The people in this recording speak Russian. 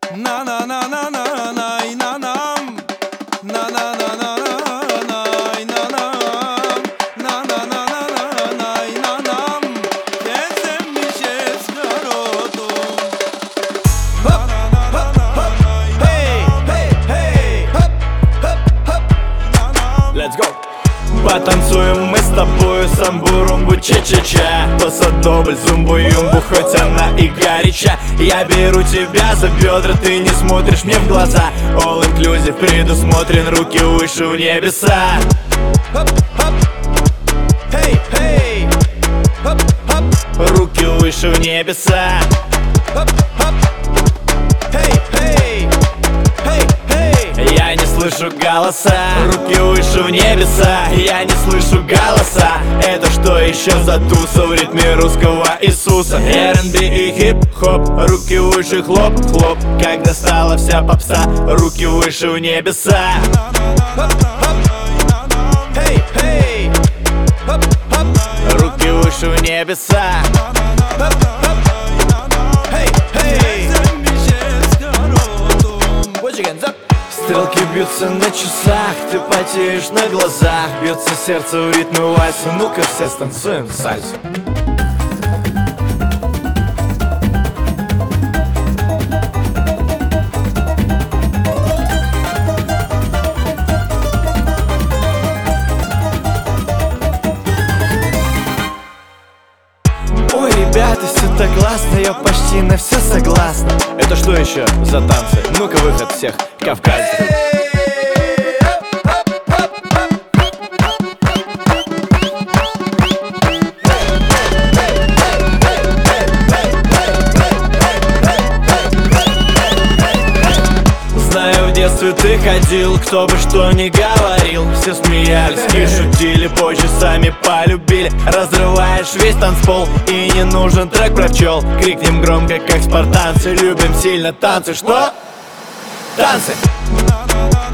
На на на на на на и на нам. На на на на на на и на нам. На на на на на на и на нам. Gezem bir şey skarotum. Hop, hop, hop, hey, hey, hey, hop, hop, hop. Let's go. Потанцуем мы с тобою самбу-румбу ча-ча-ча. Пасадобль, зумбу-юмбу, хоть она и горяча. Я беру тебя за бедра, ты не смотришь мне в глаза. All inclusive предусмотрен, руки выше в небеса. Хоп-хоп, хей-хей, хоп-хоп, руки выше в небеса. Хоп-хоп, хей-хей, хей-хей. Я не слышу голоса, руки выше в небеса. Я не слышу голоса. Это что еще за туса в ритме русского Иисуса? R&B и хип-хоп, руки выше, хлоп-хлоп. Когда стала вся попса, руки выше в небеса. Хей-хей, руки выше в небеса. Хей-хей. Put your hands up. Стрелки бьются на часах, ты потеешь на глазах. Бьется сердце в ритме вальса, ну-ка все станцуем сальсу. Ой, ребята, все так классно, я почти на все согласна. Это что еще за танцы? Ну-ка выход всех кавказцев. Знаю, в детстве ты ходил, кто бы что ни говорил. Все смеялись и шутили, позже сами полюбили. Разрываешь весь танцпол, и не нужен трек про пчел. Крикнем громко, как спартанцы, любим сильно танцы. Что? Танцы!